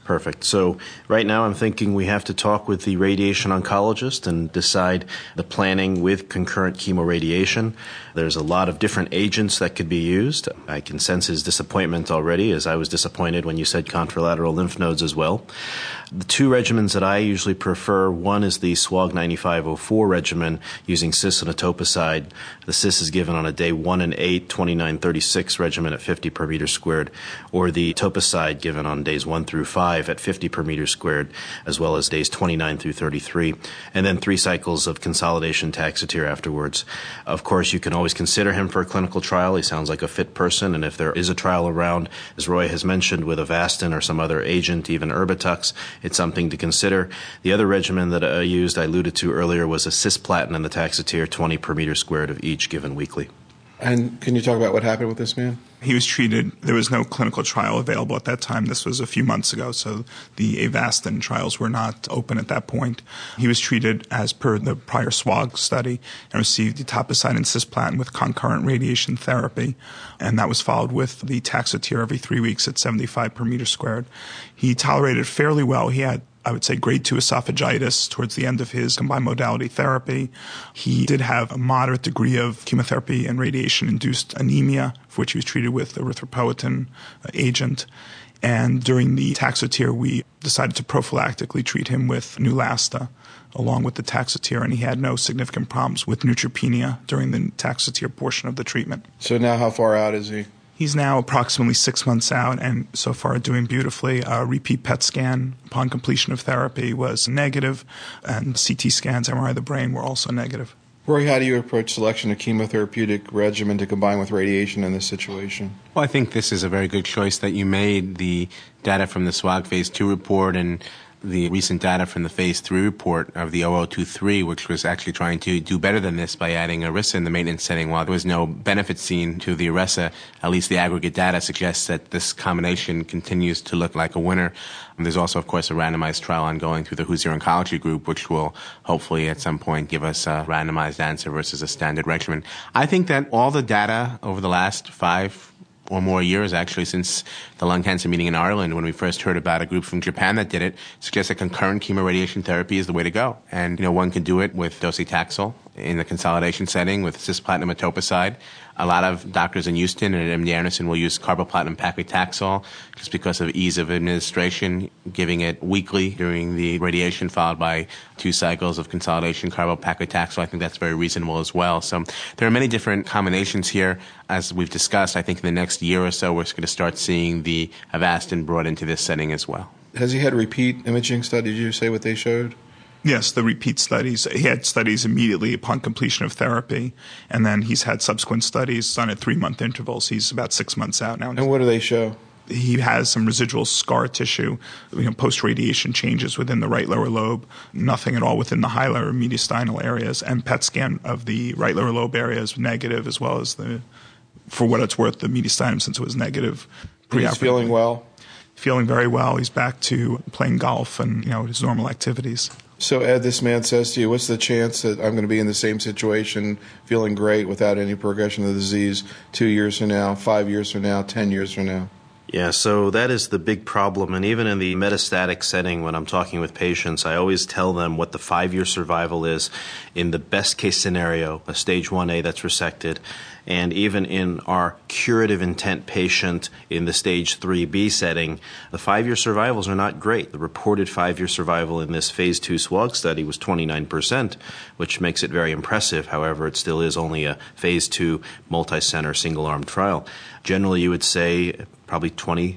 Perfect. So right now I'm thinking we have to talk with the radiation oncologist and decide the planning with concurrent chemoradiation. There's a lot of different agents that could be used. I can sense his disappointment already, as I was disappointed when you said contralateral lymph nodes as well. The two regimens that I usually prefer, one is the SWOG 9504 regimen using cis and etoposide. The cis is given on a day 1 and 8, 29-36 regimen at 50 per meter squared, or the etoposide given on days 1 through 5 at 50 per meter squared, as well as days 29 through 33, and then 3 cycles of consolidation Taxotere afterwards. Of course, you can always consider him for a clinical trial. He sounds like a fit person, and if there is a trial around, as Roy has mentioned, with Avastin or some other agent, even Erbitux, it's something to consider. The other regimen that I alluded to earlier, was a cisplatin and the Taxotere, 20 per meter squared of each given weekly. And can you talk about what happened with this man? He was treated. There was no clinical trial available at that time. This was a few months ago, so the Avastin trials were not open at that point. He was treated as per the prior SWOG study and received etoposide and cisplatin with concurrent radiation therapy, and that was followed with the Taxotere every 3 weeks at 75 per meter squared. He tolerated fairly well. He had, I would say, grade 2 esophagitis towards the end of his combined modality therapy. He did have a moderate degree of chemotherapy and radiation-induced anemia, for which he was treated with erythropoietin agent. And during the Taxotere, we decided to prophylactically treat him with Neulasta along with the Taxotere, and he had no significant problems with neutropenia during the Taxotere portion of the treatment. So now how far out is he? He's now approximately 6 months out and so far doing beautifully. A repeat PET scan upon completion of therapy was negative, and CT scans, MRI of the brain, were also negative. Roy, how do you approach selection of chemotherapeutic regimen to combine with radiation in this situation? Well, I think this is a very good choice that you made. The data from the SWOG Phase 2 report and the recent data from the Phase 3 report of the 0023, which was actually trying to do better than this by adding Iressa in the maintenance setting. While there was no benefit seen to the Iressa, at least the aggregate data suggests that this combination continues to look like a winner. And there's also, of course, a randomized trial ongoing through the Hoosier Oncology Group, which will hopefully at some point give us a randomized answer versus a standard regimen. I think that all the data over the last 5 or more years, actually, since the lung cancer meeting in Ireland, when we first heard about a group from Japan that did it, suggests that concurrent chemoradiation therapy is the way to go. And, one can do it with docetaxel in the consolidation setting with cisplatin etoposide. A lot of doctors in Houston and at MD Anderson will use carboplatin paclitaxel just because of ease of administration, giving it weekly during the radiation followed by 2 cycles of consolidation carbopaclitaxel. I think that's very reasonable as well. So there are many different combinations here. As we've discussed, I think in the next year or so we're going to start seeing the Avastin brought into this setting as well. Has he had repeat imaging studies? Did you say what they showed? Yes, the repeat studies. He had studies immediately upon completion of therapy, and then he's had subsequent studies done at 3-month intervals. He's about 6 months out now. And what do they show? He has some residual scar tissue, post-radiation changes within the right lower lobe, nothing at all within the high lower mediastinal areas, and PET scan of the right lower lobe area is negative, as well as for what it's worth, the mediastinum, since it was negative. He's feeling well? Feeling very well. He's back to playing golf and, his normal activities. So, Ed, this man says to you, what's the chance that I'm going to be in the same situation, feeling great without any progression of the disease 2 years from now, 5 years from now, 10 years from now? Yeah, so that is the big problem. And even in the metastatic setting, when I'm talking with patients, I always tell them what the 5-year survival is in the best case scenario, a stage 1A that's resected. And even in our curative intent patient in the stage 3B setting, the 5-year survivals are not great. The reported 5-year survival in this phase 2 SWOG study was 29%, which makes it very impressive. However, it still is only a phase 2 multi-center single-arm trial. Generally, you would say probably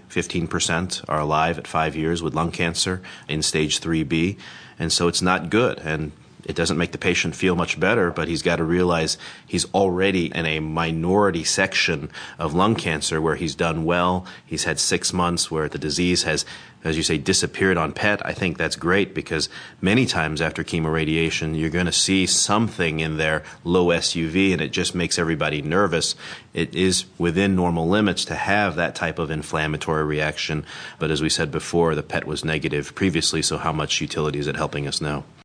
15% are alive at 5 years with lung cancer in stage 3B. And so it's not good. And it doesn't make the patient feel much better, but he's got to realize he's already in a minority section of lung cancer where he's done well. He's had 6 months where the disease has, as you say, disappeared on PET. I think that's great because many times after chemoradiation, you're going to see something in their low SUV, and it just makes everybody nervous. It is within normal limits to have that type of inflammatory reaction. But as we said before, the PET was negative previously, so how much utility is it helping us now?